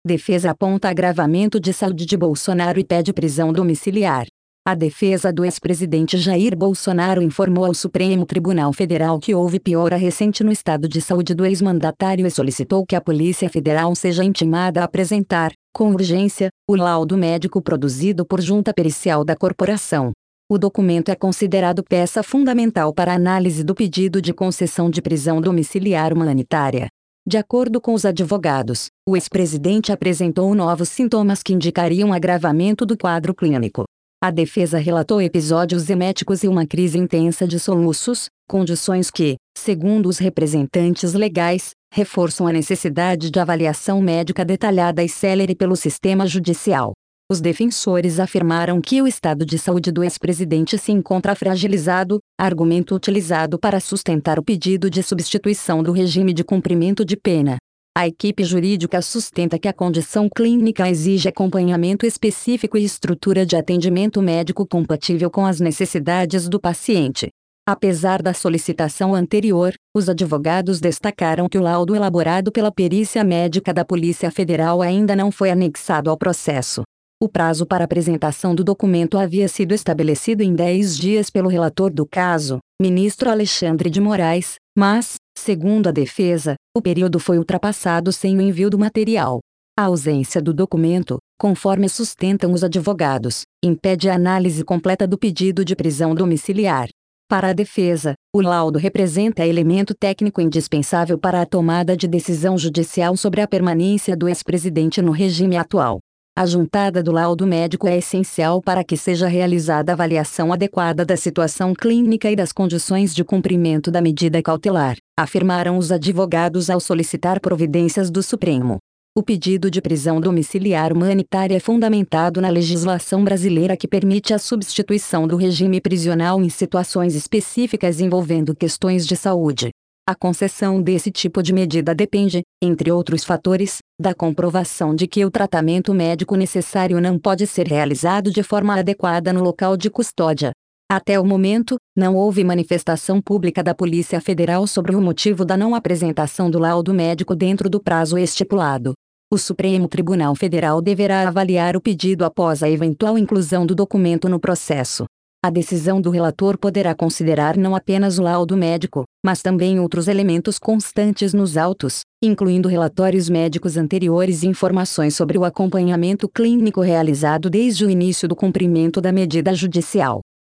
Defesa aponta agravamento de saúde de Bolsonaro e pede prisão domiciliar. A defesa do ex-presidente Jair Bolsonaro informou ao Supremo Tribunal Federal que houve piora recente no estado de saúde do ex-mandatário e solicitou que a Polícia Federal seja intimada a apresentar, com urgência, o laudo médico produzido por junta pericial da corporação. O documento é considerado peça fundamental para a análise do pedido de concessão de prisão domiciliar humanitária. De acordo com os advogados, o ex-presidente apresentou novos sintomas que indicariam agravamento do quadro clínico. A defesa relatou episódios eméticos e uma crise intensa de soluços, condições que, segundo os representantes legais, reforçam a necessidade de avaliação médica detalhada e célere pelo sistema judicial. Os defensores afirmaram que o estado de saúde do ex-presidente se encontra fragilizado, argumento utilizado para sustentar o pedido de substituição do regime de cumprimento de pena. A equipe jurídica sustenta que a condição clínica exige acompanhamento específico e estrutura de atendimento médico compatível com as necessidades do paciente. Apesar da solicitação anterior, os advogados destacaram que o laudo elaborado pela perícia médica da Polícia Federal ainda não foi anexado ao processo. O prazo para apresentação do documento havia sido estabelecido em 10 dias pelo relator do caso, ministro Alexandre de Moraes, mas, segundo a defesa, o período foi ultrapassado sem o envio do material. A ausência do documento, conforme sustentam os advogados, impede a análise completa do pedido de prisão domiciliar. Para a defesa, o laudo representa elemento técnico indispensável para a tomada de decisão judicial sobre a permanência do ex-presidente no regime atual. A juntada do laudo médico é essencial para que seja realizada a avaliação adequada da situação clínica e das condições de cumprimento da medida cautelar, afirmaram os advogados ao solicitar providências do Supremo. O pedido de prisão domiciliar humanitária é fundamentado na legislação brasileira que permite a substituição do regime prisional em situações específicas envolvendo questões de saúde. A concessão desse tipo de medida depende, entre outros fatores, da comprovação de que o tratamento médico necessário não pode ser realizado de forma adequada no local de custódia. Até o momento, não houve manifestação pública da Polícia Federal sobre o motivo da não apresentação do laudo médico dentro do prazo estipulado. O Supremo Tribunal Federal deverá avaliar o pedido após a eventual inclusão do documento no processo. A decisão do relator poderá considerar não apenas o laudo médico, mas também outros elementos constantes nos autos, incluindo relatórios médicos anteriores e informações sobre o acompanhamento clínico realizado desde o início do cumprimento da medida judicial.